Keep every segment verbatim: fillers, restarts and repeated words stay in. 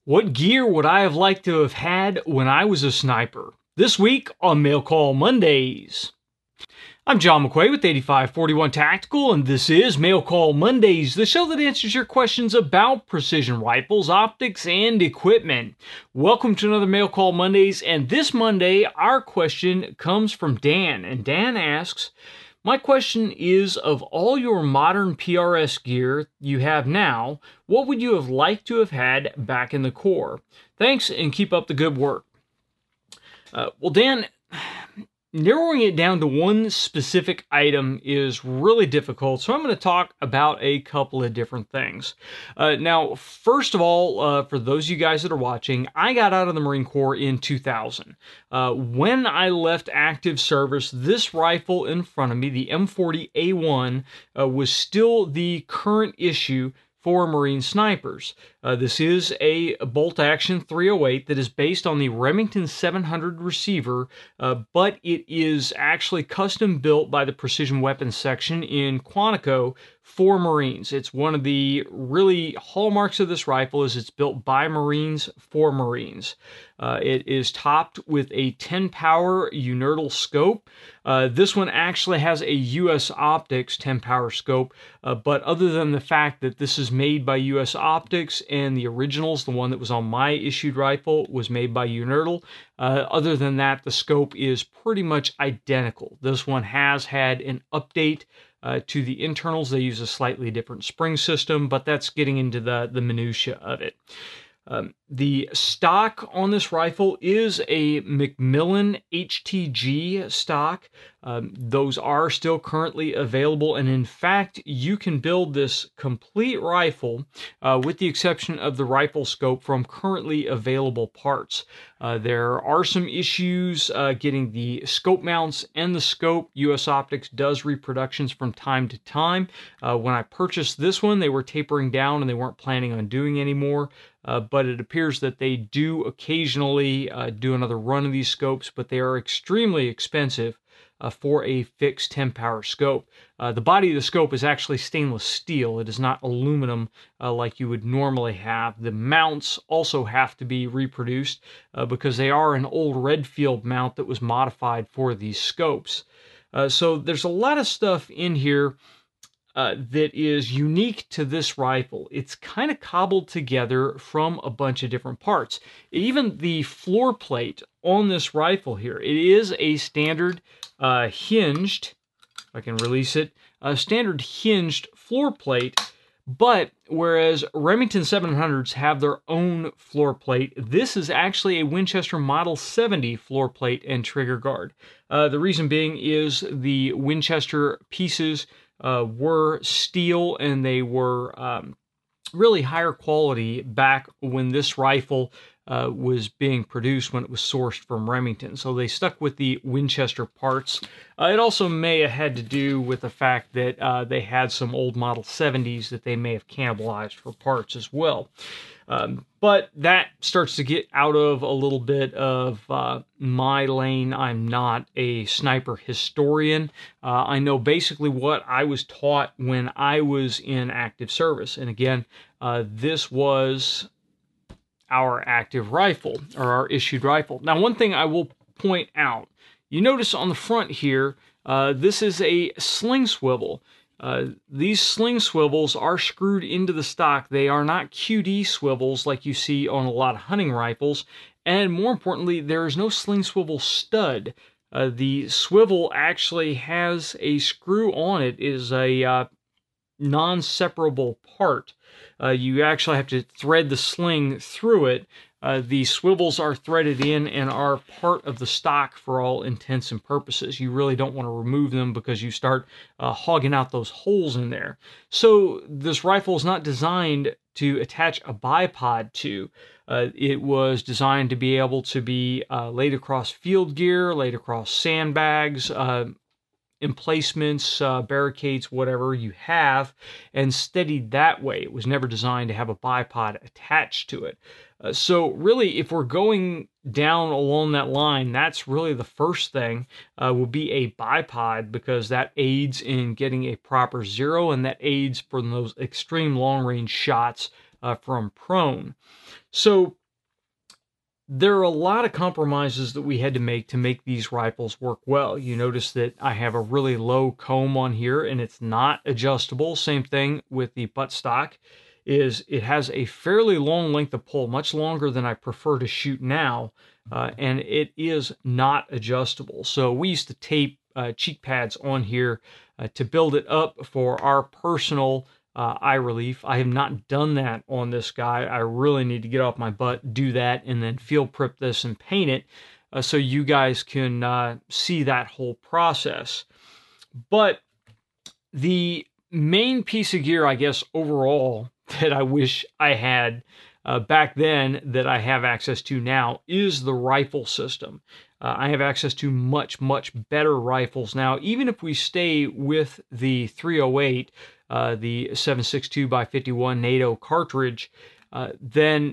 What gear would I have liked to have had when I was a sniper? This week on Mail Call Mondays. I'm John McQuay with eighty-five forty-one Tactical, and this is Mail Call Mondays, the show that answers your questions about precision rifles, optics, and equipment. Welcome to another Mail Call Mondays, and this Monday, our question comes from Dan, and Dan asks, my question is, of all your modern P R S gear you have now, what would you have liked to have had back in the Corps? Thanks, and keep up the good work. Uh, well, Dan, narrowing it down to one specific item is really difficult, so I'm going to talk about a couple of different things. Uh, now, first of all, uh, for those of you guys that are watching, I got out of the Marine Corps in two thousand. Uh, when I left active service, this rifle in front of me, the M forty A one, uh, was still the current issue for Marine snipers. Uh, this is a bolt-action three oh eight that is based on the Remington seven hundred receiver, uh, but it is actually custom built by the Precision Weapons section in Quantico for Marines. It's one of the really hallmarks of this rifle is it's built by Marines for Marines. Uh, it is topped with a ten power Unertl scope. Uh, this one actually has a U S Optics ten power scope, uh, but other than the fact that this is made by U S Optics and the originals, the one that was on my issued rifle, was made by Unertl, uh, other than that, the scope is pretty much identical. This one has had an update Uh, to the internals. They use a slightly different spring system, but that's getting into the, the minutia of it. Um, the stock on this rifle is a McMillan H T G stock. Um, those are still currently available, and in fact, you can build this complete rifle, uh, with the exception of the rifle scope, from currently available parts. Uh, there are some issues uh, getting the scope mounts and the scope. U S Optics does reproductions from time to time. Uh, when I purchased this one, they were tapering down and they weren't planning on doing any more. Uh, but it appears that they do occasionally uh, do another run of these scopes, but they are extremely expensive uh, for a fixed ten power scope. Uh, the body of the scope is actually stainless steel. It is not aluminum uh, like you would normally have. The mounts also have to be reproduced uh, because they are an old Redfield mount that was modified for these scopes. Uh, so there's a lot of stuff in here Uh, that is unique to this rifle. It's kind of cobbled together from a bunch of different parts. Even the floor plate on this rifle here, it is a standard uh, hinged, if I can release it, a standard hinged floor plate, but whereas Remington seven hundreds have their own floor plate, this is actually a Winchester Model seventy floor plate and trigger guard. Uh, the reason being is the Winchester pieces Uh, were steel, and they were um, really higher quality back when this rifle uh, was being produced, when it was sourced from Remington. So they stuck with the Winchester parts. Uh, it also may have had to do with the fact that uh, they had some old Model seventies that they may have cannibalized for parts as well. Um, but that starts to get out of a little bit of uh, my lane. I'm not a sniper historian. Uh, I know basically what I was taught when I was in active service. And again, uh, this was our active rifle, or our issued rifle. Now, one thing I will point out, you notice on the front here, uh, this is a sling swivel. Uh, these sling swivels are screwed into the stock. They are not Q D swivels like you see on a lot of hunting rifles. And more importantly, there is no sling swivel stud. Uh, the swivel actually has a screw on it. It is a uh, non-separable part. Uh, you actually have to thread the sling through it. Uh, the swivels are threaded in and are part of the stock for all intents and purposes. You really don't want to remove them because you start uh, hogging out those holes in there. So this rifle is not designed to attach a bipod to. Uh, it was designed to be able to be uh, laid across field gear, laid across sandbags, uh, emplacements, uh, barricades, whatever you have, and steadied that way. It was never designed to have a bipod attached to it. Uh, so really, if we're going down along that line, that's really the first thing, uh, will be a bipod, because that aids in getting a proper zero, and that aids for those extreme long-range shots uh, from prone. So there are a lot of compromises that we had to make to make these rifles work well. You notice that I have a really low comb on here and it's not adjustable. Same thing with the buttstock, is it has a fairly long length of pull, much longer than I prefer to shoot now, uh, and it is not adjustable. So we used to tape uh, cheek pads on here uh, to build it up for our personal Uh, eye relief. I have not done that on this guy. I really need to get off my butt, do that, and then field prep this and paint it uh, so you guys can uh, see that whole process. But the main piece of gear, I guess, overall, that I wish I had uh, back then that I have access to now is the rifle system. Uh, I have access to much, much better rifles now. Even if we stay with the three oh eight, uh, the seven six two by fifty-one NATO cartridge, uh, then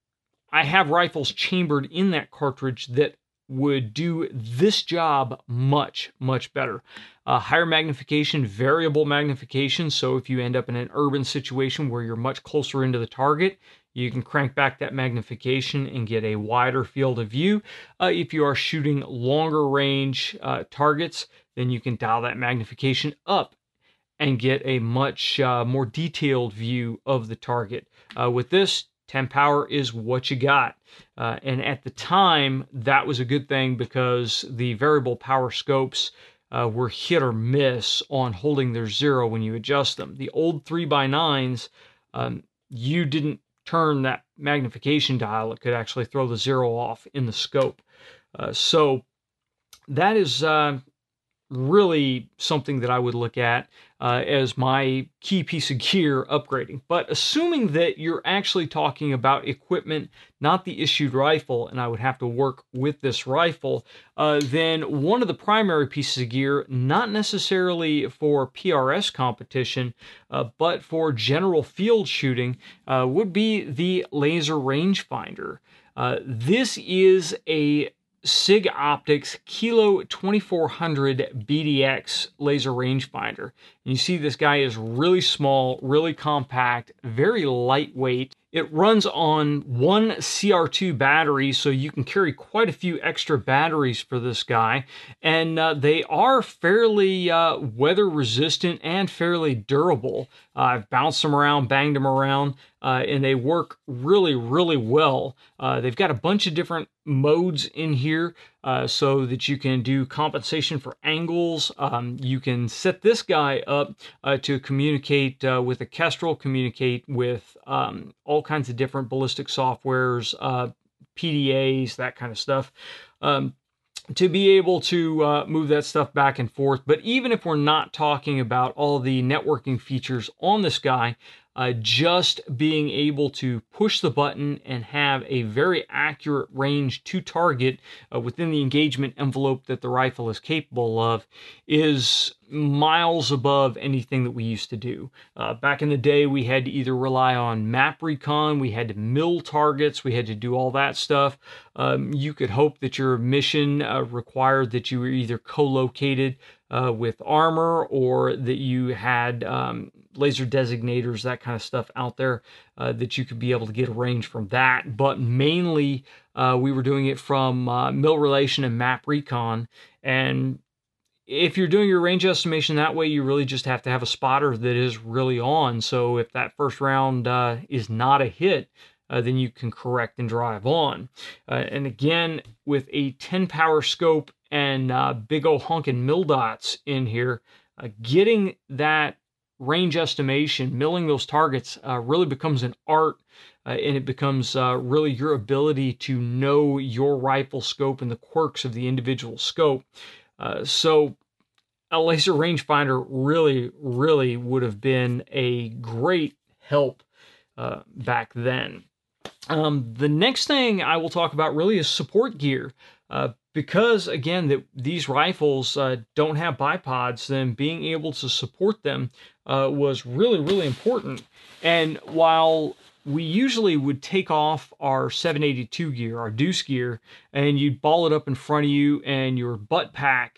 I have rifles chambered in that cartridge that would do this job much, much better. Uh, higher magnification, variable magnification, so if you end up in an urban situation where you're much closer into the target, you can crank back that magnification and get a wider field of view. Uh, if you are shooting longer range uh, targets, then you can dial that magnification up and get a much uh, more detailed view of the target. Uh, with this, ten power is what you got. Uh, and at the time, that was a good thing because the variable power scopes uh, were hit or miss on holding their zero when you adjust them. The old three by nines, um, you didn't turn that magnification dial. It could actually throw the zero off in the scope. Uh, so that is uh, really something that I would look at uh, as my key piece of gear upgrading. But assuming that you're actually talking about equipment, not the issued rifle, and I would have to work with this rifle, uh, then one of the primary pieces of gear, not necessarily for P R S competition, uh, but for general field shooting, uh, would be the laser rangefinder. Uh, this is a SIG Optics Kilo twenty-four hundred B D X laser rangefinder. You see this guy is really small, really compact, very lightweight. It runs on one C R two battery, so you can carry quite a few extra batteries for this guy. And uh, they are fairly uh, weather resistant and fairly durable. Uh, I've bounced them around, banged them around, uh, and they work really, really well. Uh, they've got a bunch of different modes in here uh, so that you can do compensation for angles. Um, you can set this guy up uh, to communicate uh, with a Kestrel, communicate with um, all kinds of different ballistic softwares, uh, P D As, that kind of stuff, um, to be able to uh, move that stuff back and forth. But even if we're not talking about all the networking features on this guy, Uh, just being able to push the button and have a very accurate range to target uh, within the engagement envelope that the rifle is capable of is miles above anything that we used to do. Uh, back in the day, we had to either rely on map recon, we had to mill targets, we had to do all that stuff. Um, you could hope that your mission uh, required that you were either co-located uh, with armor or that you had um, laser designators, that kind of stuff out there, uh, that you could be able to get a range from that. But mainly, uh, we were doing it from uh, mill relation and map recon. And if you're doing your range estimation that way, you really just have to have a spotter that is really on. So if that first round uh, is not a hit, uh, then you can correct and drive on. Uh, and again, with a ten power scope and uh, big old honking mill dots in here, uh, getting that range estimation, milling those targets, uh, really becomes an art, uh, and it becomes uh, really your ability to know your rifle scope and the quirks of the individual scope. Uh, so a laser rangefinder really, really would have been a great help uh, back then. Um, the next thing I will talk about really is support gear. Uh, because, again, that these rifles uh, don't have bipods, then being able to support them uh, was really, really important. And while we usually would take off our seven eighty-two gear, our deuce gear, and you'd ball it up in front of you, and your butt pack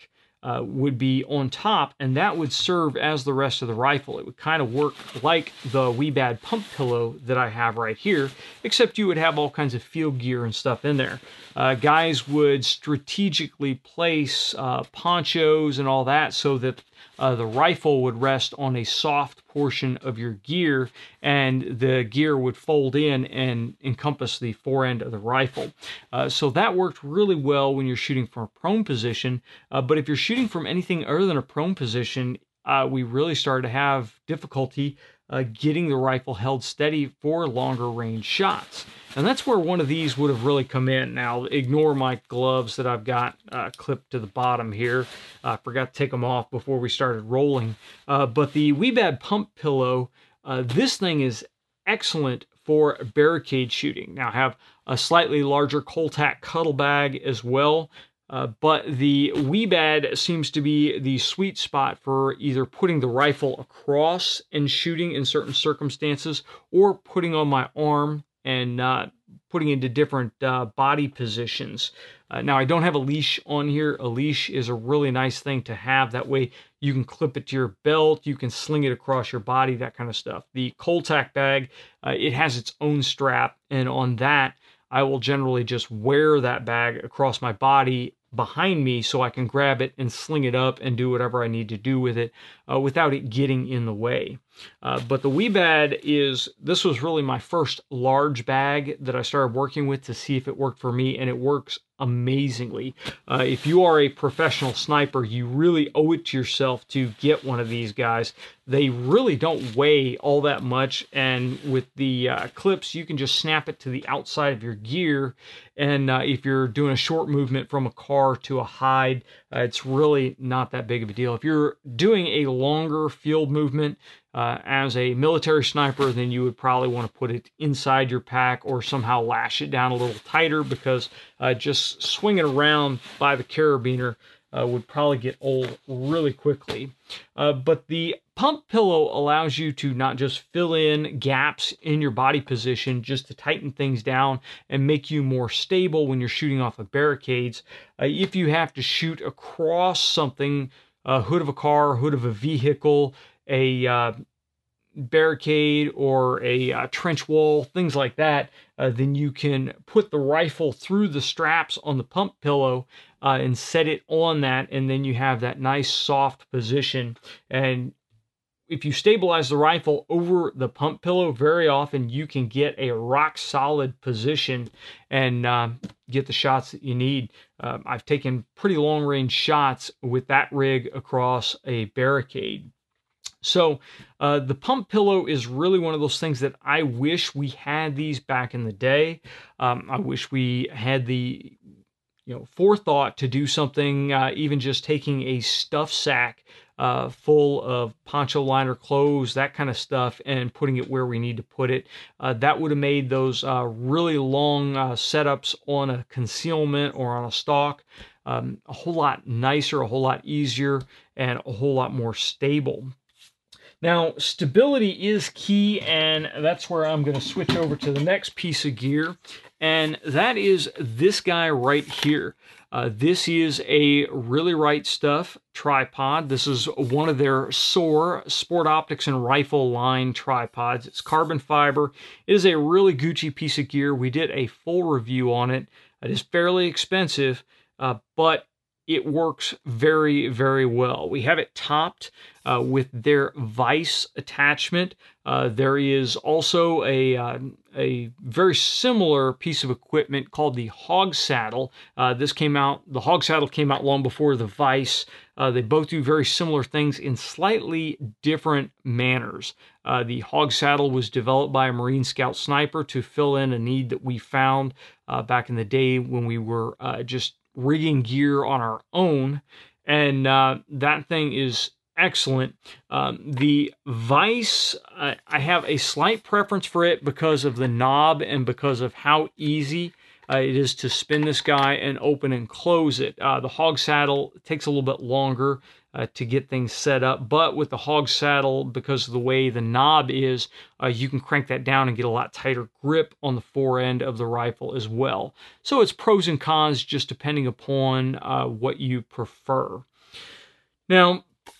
uh, would be on top, and that would serve as the rest of the rifle. It would kind of work like the Wee-Bad pump pillow that I have right here, except you would have all kinds of field gear and stuff in there. Uh, guys would strategically place uh, ponchos and all that so that uh, the rifle would rest on a soft portion of your gear, and the gear would fold in and encompass the forend of the rifle. Uh, so that worked really well when you're shooting from a prone position, uh, but if you're shooting from anything other than a prone position, uh, we really started to have difficulty uh, getting the rifle held steady for longer range shots. And that's where one of these would have really come in. Now, ignore my gloves that I've got uh, clipped to the bottom here. I uh, forgot to take them off before we started rolling. Uh, but the Wee-Bad pump pillow, uh, this thing is excellent for barricade shooting. Now, I have a slightly larger Coltac cuddle bag as well. Uh, but the Wee-Bad seems to be the sweet spot for either putting the rifle across and shooting in certain circumstances, or putting on my arm and uh, putting into different uh, body positions. Uh, now, I don't have a leash on here. A leash is a really nice thing to have. That way you can clip it to your belt, you can sling it across your body, that kind of stuff. The Coltac bag, uh, it has its own strap, and on that, I will generally just wear that bag across my body behind me so I can grab it and sling it up and do whatever I need to do with it uh, without it getting in the way. Uh, but the Wee-Bad is, this was really my first large bag that I started working with to see if it worked for me, and it works amazingly. Uh, if you are a professional sniper, you really owe it to yourself to get one of these guys. They really don't weigh all that much, and with the uh, clips, you can just snap it to the outside of your gear, and uh, if you're doing a short movement from a car to a hide, uh, it's really not that big of a deal. If you're doing a longer field movement, Uh, as a military sniper, then you would probably want to put it inside your pack or somehow lash it down a little tighter, because uh, just swinging around by the carabiner uh, would probably get old really quickly. Uh, but the pump pillow allows you to not just fill in gaps in your body position, just to tighten things down and make you more stable when you're shooting off of barricades. Uh, if you have to shoot across something, a hood of a car, hood of a vehicle, a uh, barricade, or a uh, trench wall, things like that, uh, then you can put the rifle through the straps on the pump pillow uh, and set it on that, and then you have that nice soft position. And if you stabilize the rifle over the pump pillow, very often you can get a rock solid position and uh, get the shots that you need. Uh, I've taken pretty long range shots with that rig across a barricade. So uh, the pump pillow is really one of those things that I wish we had these back in the day. Um, I wish we had the you know forethought to do something, uh, even just taking a stuff sack uh, full of poncho liner clothes, that kind of stuff, and putting it where we need to put it. Uh, that would have made those uh, really long uh, setups on a concealment or on a stock um, a whole lot nicer, a whole lot easier, and a whole lot more stable. Now, stability is key, and that's where I'm going to switch over to the next piece of gear, and that is this guy right here. Uh, this is a Really Right Stuff tripod. This is one of their S O A R Sport Optics and Rifle line tripods. It's carbon fiber. It is a really Gucci piece of gear. We did a full review on it. It is fairly expensive, uh, but it works very, very well. We have it topped uh, with their vise attachment. Uh, there is also a, uh, a very similar piece of equipment called the Hog Saddle. Uh, this came out, the Hog Saddle came out long before the vise. Uh, they both do very similar things in slightly different manners. Uh, the Hog Saddle was developed by a Marine Scout sniper to fill in a need that we found uh, back in the day when we were uh, just rigging gear on our own, and uh, that thing is excellent. Um, the vise, uh, I have a slight preference for it because of the knob and because of how easy uh, it is to spin this guy and open and close it. Uh, the Hog Saddle takes a little bit longer uh, to get things set up, but with the Hog Saddle, because of the way the knob is, uh, you can crank that down and get a lot tighter grip on the fore end of the rifle as well. So it's pros and cons just depending upon uh, what you prefer. Now,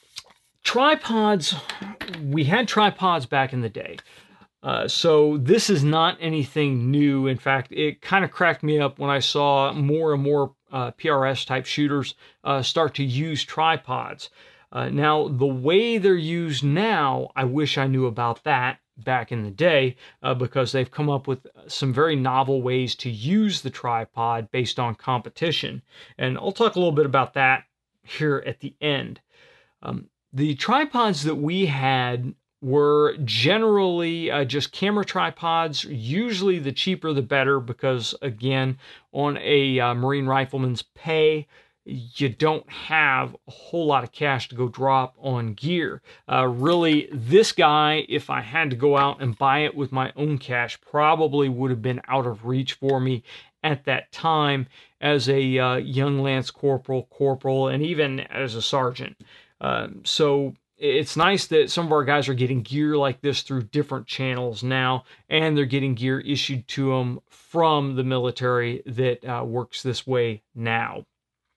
tripods, we had tripods back in the day. Uh, so this is not anything new. In fact, it kind of cracked me up when I saw more and more uh, P R S type shooters uh, start to use tripods. Uh, now, the way they're used now, I wish I knew about that back in the day, uh, because they've come up with some very novel ways to use the tripod based on competition. And I'll talk a little bit about that here at the end. Um, the tripods that we had were generally uh, just camera tripods, usually the cheaper the better, because again, on a uh, Marine rifleman's pay, you don't have a whole lot of cash to go drop on gear. Uh, really, this guy, if I had to go out and buy it with my own cash, probably would have been out of reach for me at that time as a uh, young lance corporal, corporal, and even as a sergeant. Uh, so it's nice that some of our guys are getting gear like this through different channels now, and they're getting gear issued to them from the military that uh, works this way now.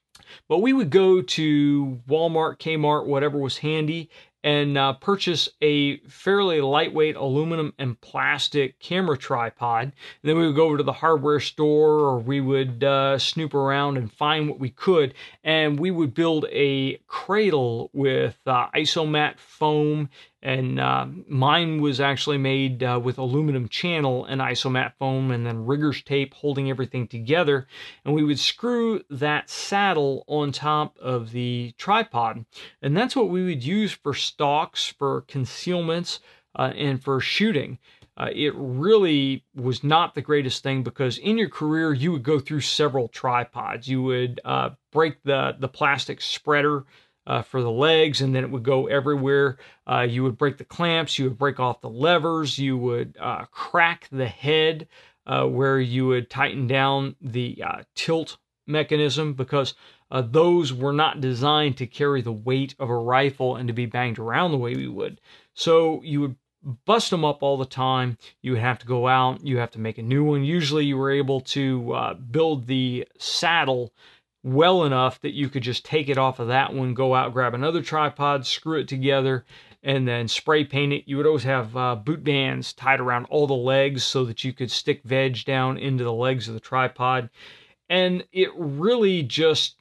But we would go to Walmart, Kmart, whatever was handy, and uh, purchase a fairly lightweight aluminum and plastic camera tripod. And then we would go over to the hardware store, or we would uh, snoop around and find what we could, and we would build a cradle with uh, isomat foam, and uh, mine was actually made uh, with aluminum channel and isomat foam, and then riggers tape holding everything together. And we would screw that saddle on top of the tripod, and that's what we would use for stocks, for concealments, uh, and for shooting. Uh, it really was not the greatest thing, because in your career you would go through several tripods. You would uh, break the the plastic spreader Uh, for the legs, and then it would go everywhere. Uh, you would break the clamps, you would break off the levers, you would uh, crack the head uh, where you would tighten down the uh, tilt mechanism, because uh, those were not designed to carry the weight of a rifle and to be banged around the way we would. So you would bust them up all the time. You would have to go out, you have to make a new one. Usually you were able to uh, build the saddle well enough that you could just take it off of that one, go out, grab another tripod, screw it together, and then spray paint it. You would always have uh, boot bands tied around all the legs so that you could stick veg down into the legs of the tripod. And it really just,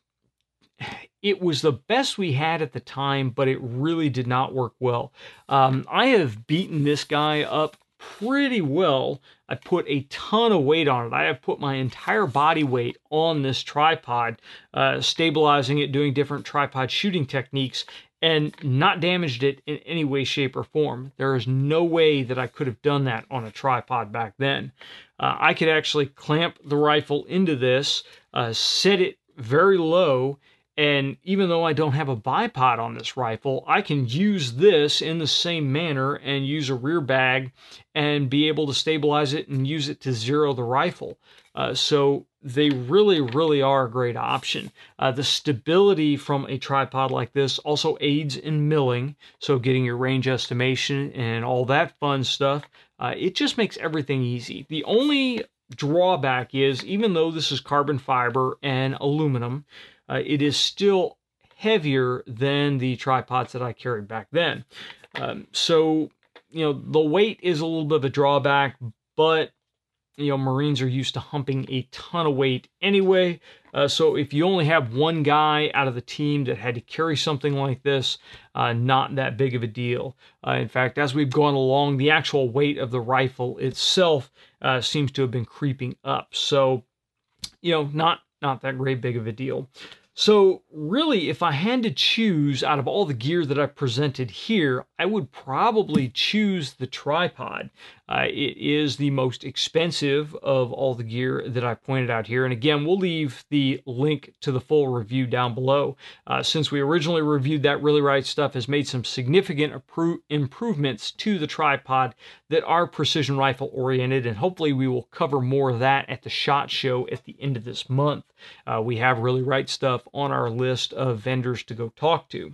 it was the best we had at the time, but it really did not work well. Um, I have beaten this guy up pretty well. I put a ton of weight on it. I have put my entire body weight on this tripod, uh, stabilizing it, doing different tripod shooting techniques, and not damaged it in any way, shape, or form. There is no way that I could have done that on a tripod back then. Uh, I could actually clamp the rifle into this, uh, set it very low, and even though I don't have a bipod on this rifle, I can use this in the same manner and use a rear bag and be able to stabilize it and use it to zero the rifle. Uh, so they really, really are a great option. Uh, the stability from a tripod like this also aids in milling, so getting your range estimation and all that fun stuff. Uh, it just makes everything easy. The only drawback is, even though this is carbon fiber and aluminum, Uh, it is still heavier than the tripods that I carried back then. Um, so, you know, the weight is a little bit of a drawback, but, you know, Marines are used to humping a ton of weight anyway. Uh, so if you only have one guy out of the team that had to carry something like this, uh, not that big of a deal. Uh, in fact, as we've gone along, the actual weight of the rifle itself uh, seems to have been creeping up. So, you know, not not that great big of a deal. So really, if I had to choose out of all the gear that I presented here, I would probably choose the tripod. Uh, it is the most expensive of all the gear that I pointed out here. And again, we'll leave the link to the full review down below. Uh, since we originally reviewed that, Really Right Stuff has made some significant appro- improvements to the tripod that are precision rifle oriented, and hopefully we will cover more of that at the SHOT Show at the end of this month. Uh, we have Really Right Stuff on our list of vendors to go talk to.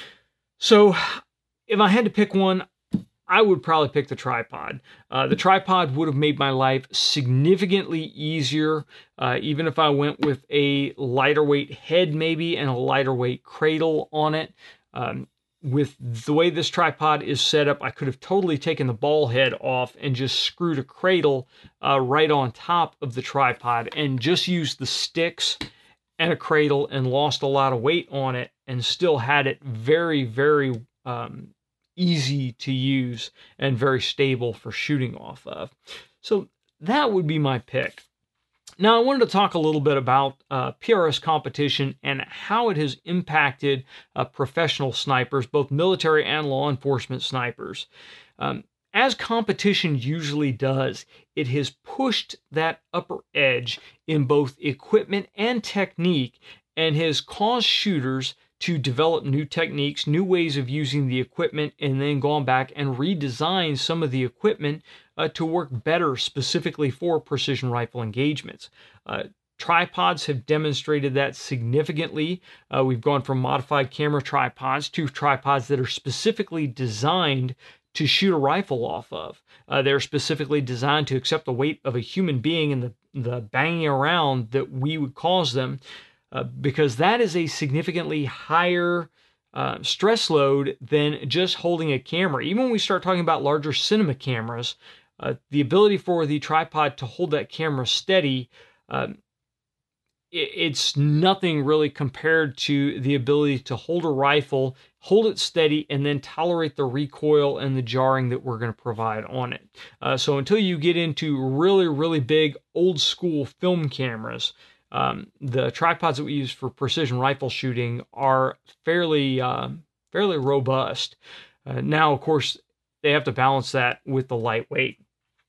So if I had to pick one, I would probably pick the tripod. Uh, the tripod would have made my life significantly easier, uh, even if I went with a lighter weight head maybe and a lighter weight cradle on it. Um, with the way this tripod is set up, I could have totally taken the ball head off and just screwed a cradle uh, right on top of the tripod and just used the sticks and a cradle and lost a lot of weight on it and still had it very, very um, easy to use and very stable for shooting off of. So that would be my pick. Now, I wanted to talk a little bit about uh, P R S competition and how it has impacted uh, professional snipers, both military and law enforcement snipers. Um, as competition usually does, it has pushed that upper edge in both equipment and technique and has caused shooters to develop new techniques, new ways of using the equipment, and then gone back and redesigned some of the equipment uh, to work better specifically for precision rifle engagements. Uh, tripods have demonstrated that significantly. Uh, we've gone from modified camera tripods to tripods that are specifically designed to shoot a rifle off of. Uh, they're specifically designed to accept the weight of a human being and the, the banging around that we would cause them, uh, because that is a significantly higher uh, stress load than just holding a camera. Even when we start talking about larger cinema cameras, uh, the ability for the tripod to hold that camera steady, um, it's nothing really compared to the ability to hold a rifle, hold it steady, and then tolerate the recoil and the jarring that we're going to provide on it. Uh, so until you get into really, really big old school film cameras, um, the tripods that we use for precision rifle shooting are fairly, uh, fairly robust. Uh, now, of course, they have to balance that with the lightweight.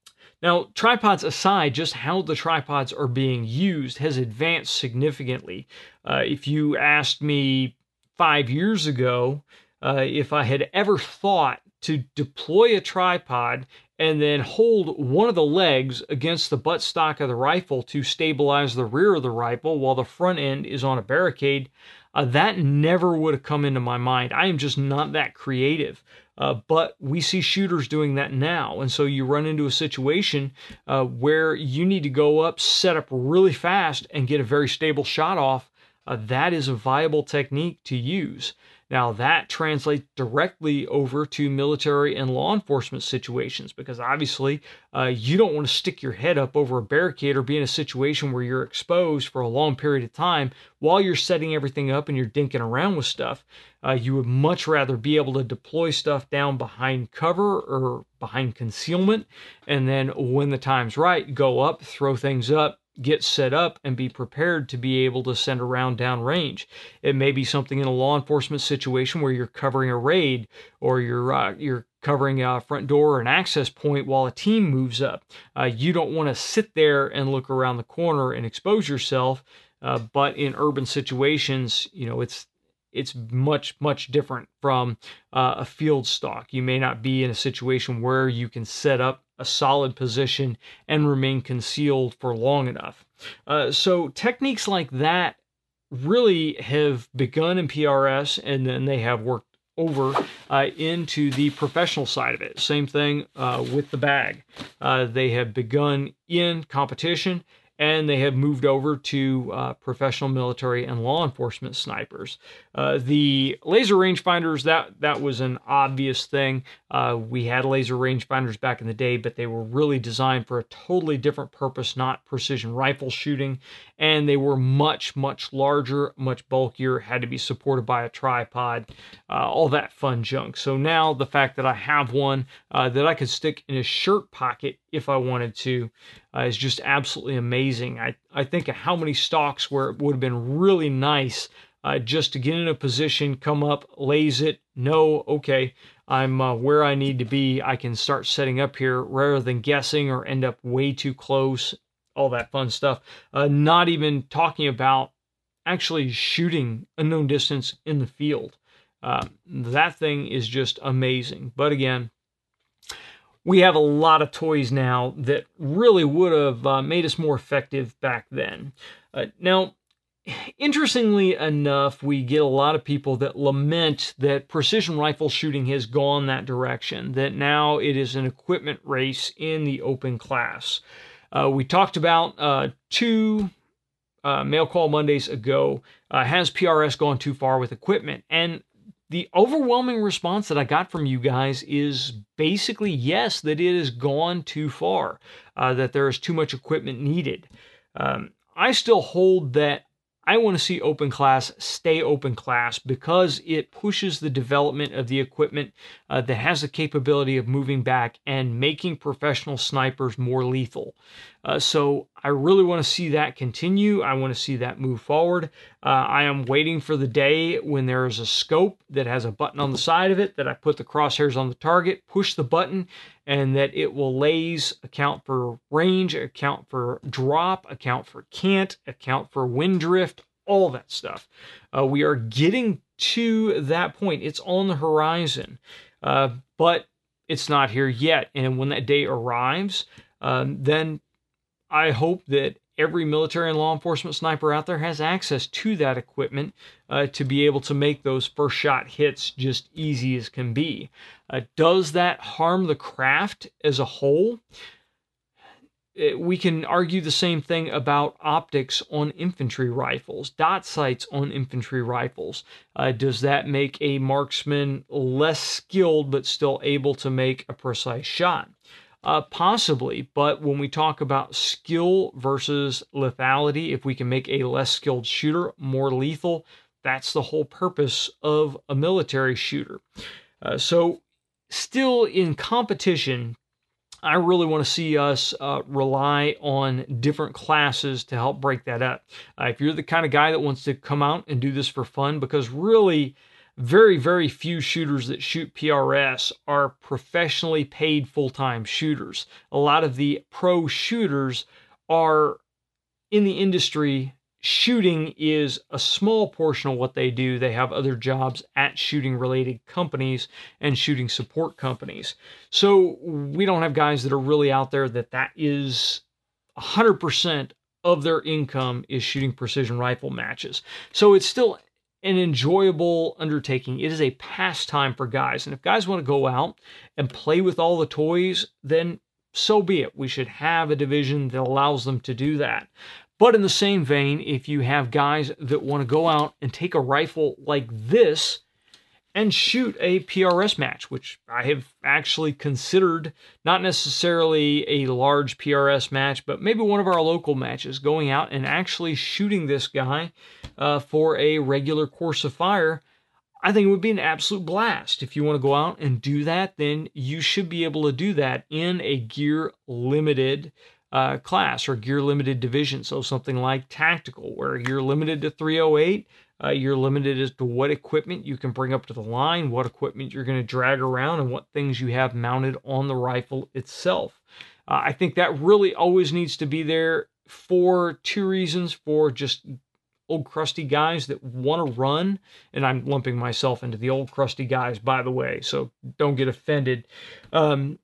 Now, tripods aside, just how the tripods are being used has advanced significantly. Uh, if you asked me five years ago uh, if I had ever thought to deploy a tripod and then hold one of the legs against the buttstock of the rifle to stabilize the rear of the rifle while the front end is on a barricade, uh, that never would have come into my mind. I am just not that creative. Uh, but we see shooters doing that now. And so you run into a situation uh, where you need to go up, set up really fast, and get a very stable shot off. Uh, that is a viable technique to use. Now, that translates directly over to military and law enforcement situations, because obviously uh, you don't want to stick your head up over a barricade or be in a situation where you're exposed for a long period of time while you're setting everything up and you're dinking around with stuff. Uh, you would much rather be able to deploy stuff down behind cover or behind concealment, and then when the time's right, go up, throw things up, get set up, and be prepared to be able to send a round down range. It may be something in a law enforcement situation where you're covering a raid, or you're uh, you're covering a front door or an access point while a team moves up. Uh, you don't want to sit there and look around the corner and expose yourself, uh, but in urban situations, you know, it's it's much, much different from uh, a field stock. You may not be in a situation where you can set up a solid position and remain concealed for long enough. Uh, so techniques like that really have begun in P R S, and then they have worked over uh, into the professional side of it. Same thing uh, with the bag. Uh, they have begun in competition, and they have moved over to uh, professional military and law enforcement snipers. Uh, the laser rangefinders, that, that was an obvious thing. Uh, we had laser rangefinders back in the day, but they were really designed for a totally different purpose, not precision rifle shooting. And they were much, much larger, much bulkier, had to be supported by a tripod, uh, all that fun junk. So now the fact that I have one uh, that I could stick in a shirt pocket if I wanted to uh, is just absolutely amazing. I, I think of how many stocks where it would have been really nice uh, just to get in a position, come up, laze it, know, okay, I'm uh, where I need to be. I can start setting up here rather than guessing or end up way too close, all that fun stuff. Uh, not even talking about actually shooting a known distance in the field. Uh, that thing is just amazing. But again, we have a lot of toys now that really would have uh, made us more effective back then. Uh, now, interestingly enough, we get a lot of people that lament that precision rifle shooting has gone that direction, that now it is an equipment race in the open class. Uh, we talked about uh, two uh, Mail Call Mondays ago, uh, has P R S gone too far with equipment? And the overwhelming response that I got from you guys is basically yes, that it has gone too far, uh, that there is too much equipment needed. Um, I still hold that I want to see open class stay open class because it pushes the development of the equipment uh, that has the capability of moving back and making professional snipers more lethal. Uh, so I really want to see that continue. I want to see that move forward. Uh, I am waiting for the day when there is a scope that has a button on the side of it that I put the crosshairs on the target, push the button, and that it will laze, account for range, account for drop, account for cant, account for wind drift, all that stuff. Uh, we are getting to that point. It's on the horizon, uh, but it's not here yet. And when that day arrives, um, then I hope that every military and law enforcement sniper out there has access to that equipment uh, to be able to make those first shot hits just easy as can be. Uh, does that harm the craft as a whole? It, we can argue the same thing about optics on infantry rifles, dot sights on infantry rifles. Uh, does that make a marksman less skilled but still able to make a precise shot? Uh, possibly, but when we talk about skill versus lethality, if we can make a less skilled shooter more lethal, that's the whole purpose of a military shooter. Uh, so still in competition, I really want to see us uh, rely on different classes to help break that up. Uh, if you're the kind of guy that wants to come out and do this for fun, because really, very, very few shooters that shoot P R S are professionally paid full-time shooters. A lot of the pro shooters are in the industry. Shooting is a small portion of what they do. They have other jobs at shooting-related companies and shooting support companies. So we don't have guys that are really out there that that is one hundred percent of their income is shooting precision rifle matches. So it's still an enjoyable undertaking. It is a pastime for guys. And if guys want to go out and play with all the toys, then so be it. We should have a division that allows them to do that. But in the same vein, if you have guys that want to go out and take a rifle like this and shoot a P R S match, which I have actually considered, not necessarily a large P R S match, but maybe one of our local matches, going out and actually shooting this guy uh, for a regular course of fire, I think it would be an absolute blast. If you want to go out and do that, then you should be able to do that in a gear limited uh, class or gear limited division. So something like tactical, where you're limited to three oh eight. Uh, you're limited as to what equipment you can bring up to the line, what equipment you're going to drag around, and what things you have mounted on the rifle itself. Uh, I think that really always needs to be there for two reasons: for just old crusty guys that want to run, and I'm lumping myself into the old crusty guys, by the way, so don't get offended. Um,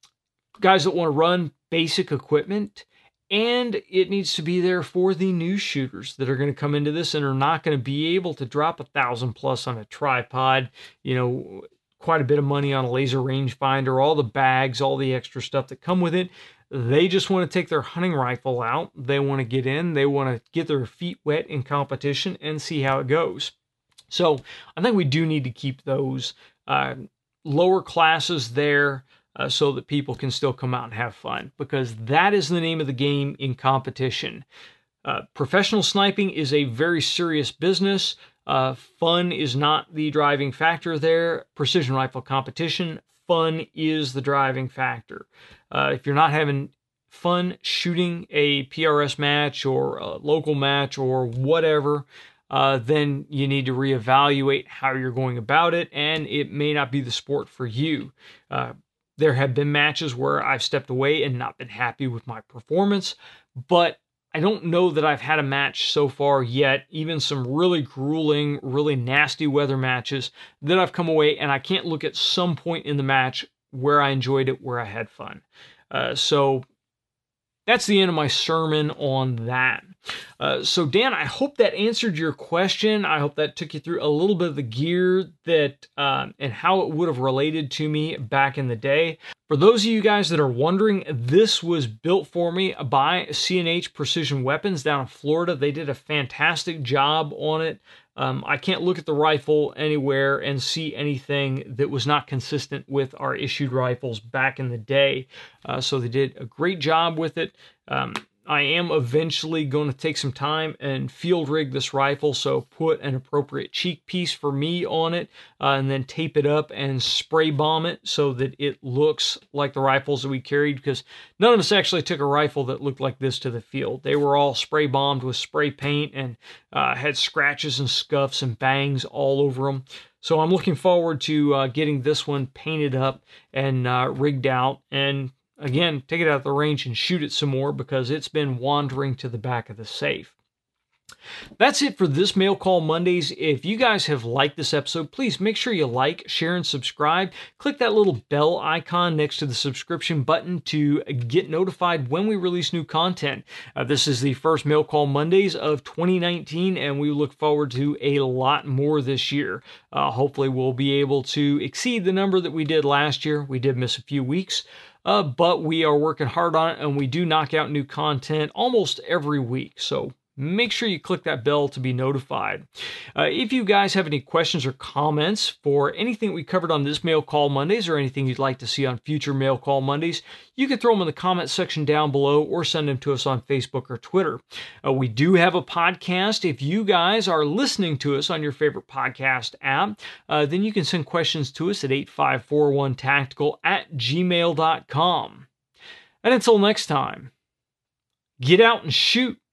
guys that want to run basic equipment, and it needs to be there for the new shooters that are going to come into this and are not going to be able to drop a thousand plus on a tripod, you know, quite a bit of money on a laser rangefinder, all the bags, all the extra stuff that come with it. They just want to take their hunting rifle out. They want to get in. They want to get their feet wet in competition and see how it goes. So I think we do need to keep those uh, lower classes there, Uh, so that people can still come out and have fun, because that is the name of the game in competition. Uh, professional sniping is a very serious business. Uh, fun is not the driving factor there. Precision rifle competition, fun is the driving factor. Uh, if you're not having fun shooting a P R S match or a local match or whatever, uh, then you need to reevaluate how you're going about it, and it may not be the sport for you. Uh, There have been matches where I've stepped away and not been happy with my performance, but I don't know that I've had a match so far yet, even some really grueling, really nasty weather matches, that I've come away and I can't look at some point in the match where I enjoyed it, where I had fun. Uh, so that's the end of my sermon on that. Uh, so Dan, I hope that answered your question. I hope that took you through a little bit of the gear that uh, and how it would have related to me back in the day. For those of you guys that are wondering, this was built for me by C and H Precision Weapons down in Florida. They did a fantastic job on it. Um, I can't look at the rifle anywhere and see anything that was not consistent with our issued rifles back in the day. Uh, so they did a great job with it. Um, I am eventually going to take some time and field rig this rifle, so put an appropriate cheek piece for me on it, uh, and then tape it up and spray bomb it so that it looks like the rifles that we carried, because none of us actually took a rifle that looked like this to the field. They were all spray bombed with spray paint and uh, had scratches and scuffs and bangs all over them. So I'm looking forward to uh, getting this one painted up and uh, rigged out, and again, take it out of the range and shoot it some more because it's been wandering to the back of the safe. That's it for this Mail Call Mondays. If you guys have liked this episode, please make sure you like, share, and subscribe. Click that little bell icon next to the subscription button to get notified when we release new content. Uh, this is the first Mail Call Mondays of twenty nineteen, and we look forward to a lot more this year. Uh, hopefully, we'll be able to exceed the number that we did last year. We did miss a few weeks. Uh, but we are working hard on it, and we do knock out new content almost every week. So make sure you click that bell to be notified. Uh, if you guys have any questions or comments for anything we covered on this Mail Call Mondays or anything you'd like to see on future Mail Call Mondays, you can throw them in the comment section down below or send them to us on Facebook or Twitter. Uh, we do have a podcast. If you guys are listening to us on your favorite podcast app, uh, then you can send questions to us at eight five four one tactical at gmail dot com. And until next time, get out and shoot.